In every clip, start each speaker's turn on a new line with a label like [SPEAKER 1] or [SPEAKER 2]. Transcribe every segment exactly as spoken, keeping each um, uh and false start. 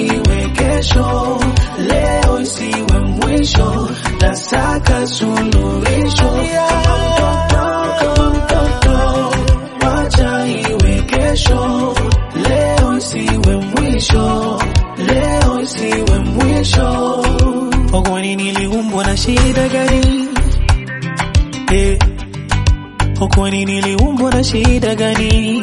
[SPEAKER 1] iwe kesho, leo isiwe mwisho, nasaka suluhisho. Kama mtoto, wacha iwe kesho, leo isiwe mwisho, leo isiwe mwisho. Kwani niliumbwa na shida gani? Eh, kwani niliumbwa na shida gani?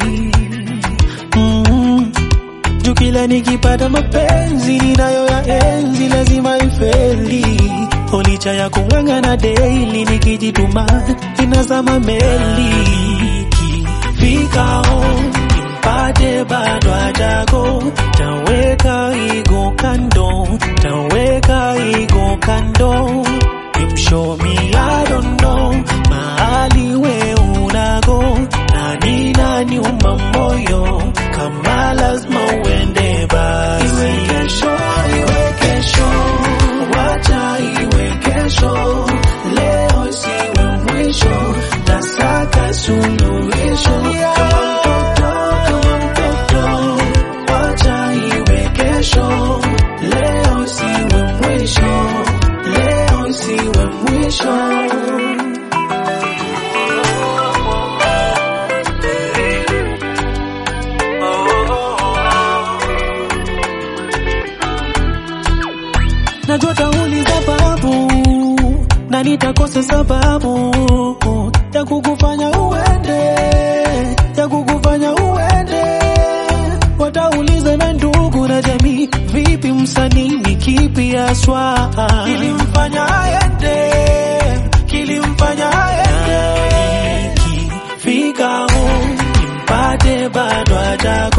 [SPEAKER 1] Mm, juu kila nikipata mapenzi ninayo ya enzi lazima ifeli. Licha ya kung'ang'ana daily nikijituma inazama meli. Fika home pate bado hajago, taweka ego kando, taweka ego kando. You show me I don't know, mahali we unago, nani nani umamoyo, kama lazima uende basi. Iwe kesho, iwe kesho, wacha iwe kesho, leo isiwe mwisho, nasaka suluhisho. Kama mtoto, wacha iwe kesho, leo isiwe mwisho, leo isiwe mwisho. Najua tauliza sababu, na nitakosa sababu ya kukufanya uende, ya kukufanya uende. Watauliza na ndugu na jamii, vipi msanii ni kipi haswa kilimfanya aende, kilimfanya aende. Fika home, mpate bado hajago,